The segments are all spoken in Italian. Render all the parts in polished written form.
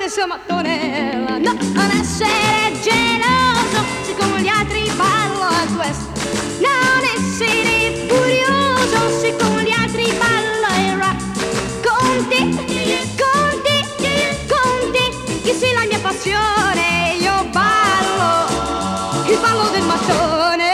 stessa mattonella. No, non essere geloso se con gli altri ballo a questo. Non essere furioso se con gli altri ballo il rap. Con te, che sei la mia passione, io ballo il ballo del mattone.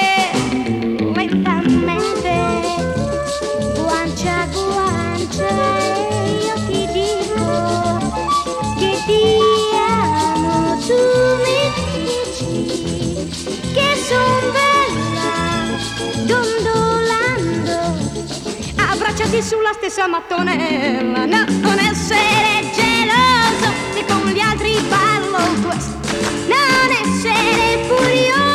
Lentamente, guancia a guancia, io ti dico che ti amo, tu mi dici che son bella, dondolando, abbracciati sulla stessa mattonella. No, non essere geloso se con gli altri ballo questo, non essere furioso